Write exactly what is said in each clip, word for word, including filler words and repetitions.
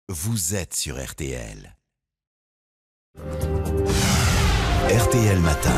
Vous êtes sur R T L. R T L Matin.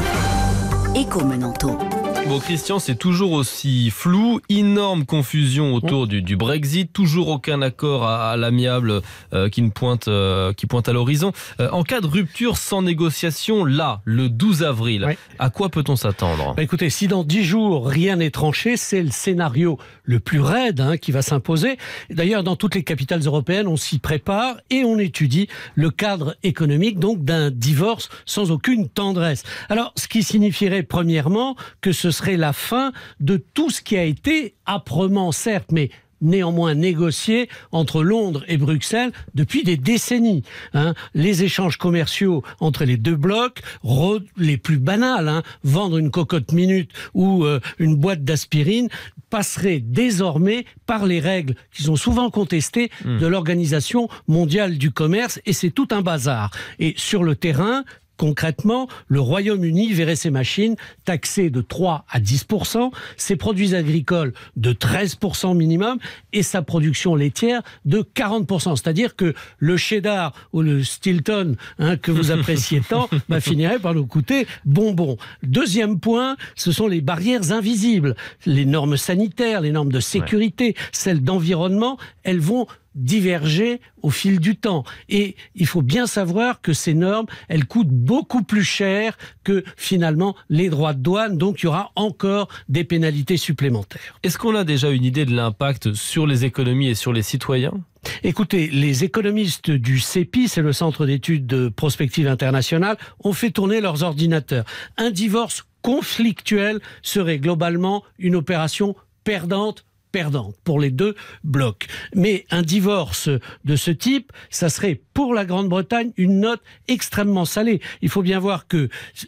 Éco-Menanto. Bon, Christian, c'est toujours aussi flou. Énorme confusion autour du, du Brexit. Toujours aucun accord à, à l'amiable euh, qui, ne pointe, euh, qui pointe à l'horizon. Euh, en cas de rupture sans négociation, là, le douze avril, oui. À quoi peut-on s'attendre ? Bah écoutez, si dans dix jours, rien n'est tranché, c'est le scénario le plus raide hein, qui va s'imposer. D'ailleurs, dans toutes les capitales européennes, on s'y prépare et on étudie le cadre économique donc d'un divorce sans aucune tendresse. Alors, ce qui signifierait premièrement que ce serait la fin de tout ce qui a été âprement, certes, mais néanmoins négocié entre Londres et Bruxelles depuis des décennies. Hein. Les échanges commerciaux entre les deux blocs, les plus banals, hein, vendre une cocotte minute ou euh, une boîte d'aspirine, passeraient désormais par les règles qui sont souvent contestées mmh. de l'Organisation mondiale du commerce, et c'est tout un bazar. Et sur le terrain, concrètement, le Royaume-Uni verrait ses machines taxées de trois à dix pour cent, ses produits agricoles de treize pour cent minimum et sa production laitière de quarante pour cent. C'est-à-dire que le cheddar ou le Stilton hein, que vous appréciez tant bah, finirait par nous coûter bonbon. Deuxième point, ce sont les barrières invisibles. Les normes sanitaires, les normes de sécurité, ouais. celles d'environnement, elles vont diverger au fil du temps. Et il faut bien savoir que ces normes, elles coûtent beaucoup plus cher que finalement les droits de douane. Donc il y aura encore des pénalités supplémentaires. Est-ce qu'on a déjà une idée de l'impact sur les économies et sur les citoyens ? Écoutez, les économistes du C E P I, c'est le Centre d'études de prospective internationale, ont fait tourner leurs ordinateurs. Un divorce conflictuel serait globalement une opération perdante perdante pour les deux blocs. Mais un divorce de ce type, ça serait pour la Grande-Bretagne une note extrêmement salée. Il faut bien voir que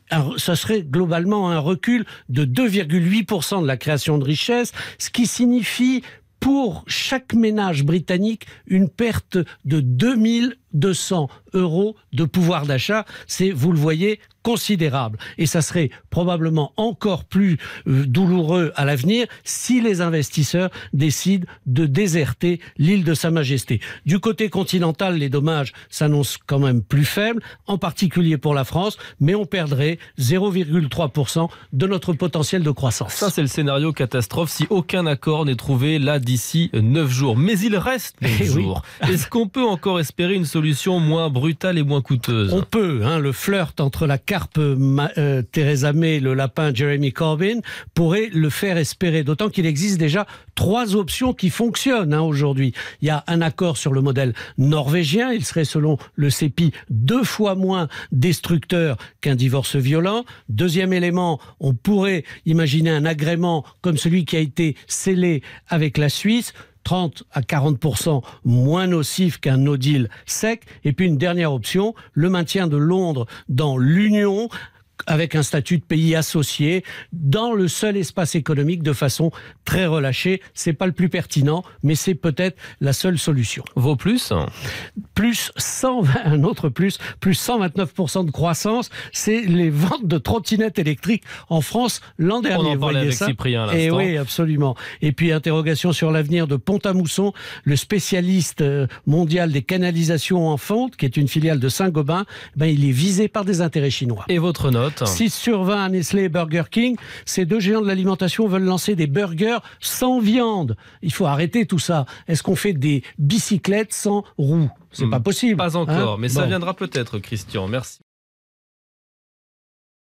ça serait globalement un recul de deux virgule huit pour cent de la création de richesse, ce qui signifie pour chaque ménage britannique une perte de deux mille deux cents euros de pouvoir d'achat. C'est, vous le voyez, considérable. Et ça serait probablement encore plus euh, douloureux à l'avenir si les investisseurs décident de déserter l'île de Sa Majesté. Du côté continental, les dommages s'annoncent quand même plus faibles, en particulier pour la France, mais on perdrait zéro virgule trois pour cent de notre potentiel de croissance. Ça, c'est le scénario catastrophe si aucun accord n'est trouvé là d'ici neuf jours. Mais il reste neuf jours. Oui. Est-ce qu'on peut encore espérer une solution moins brutale et moins coûteuse ? On peut. Hein, le flirt entre la carpe euh, Theresa May et le lapin Jeremy Corbyn pourrait le faire espérer. D'autant qu'il existe déjà trois options qui fonctionnent hein, aujourd'hui. Il y a un accord sur le modèle norvégien. Il serait, selon le C E P I, deux fois moins destructeur qu'un divorce violent. Deuxième élément, on pourrait imaginer un agrément comme celui qui a été scellé avec la Suisse, trente à quarante pour cent moins nocif qu'un no deal sec. Et puis une dernière option, le maintien de Londres dans l'Union avec un statut de pays associé dans le seul espace économique de façon très relâchée. C'est pas le plus pertinent, mais c'est peut-être la seule solution. Vaut plus ? Plus cent vingt, un autre plus, plus cent vingt-neuf pour cent de croissance, c'est les ventes de trottinettes électriques en France l'an dernier. On en parlait avec ça Cyprien à l'instant. Et oui, absolument. Et puis interrogation sur l'avenir de Pont-à-Mousson, le spécialiste mondial des canalisations en fonte, qui est une filiale de Saint-Gobain, ben, il est visé par des intérêts chinois. Et votre note ? six sur vingt à Nestlé et Burger King. Ces deux géants de l'alimentation veulent lancer des burgers sans viande. Il faut arrêter tout ça. Est-ce qu'on fait des bicyclettes sans roues ? C'est mmh, pas possible. Pas encore, hein mais bon. Ça viendra peut-être, Christian. Merci.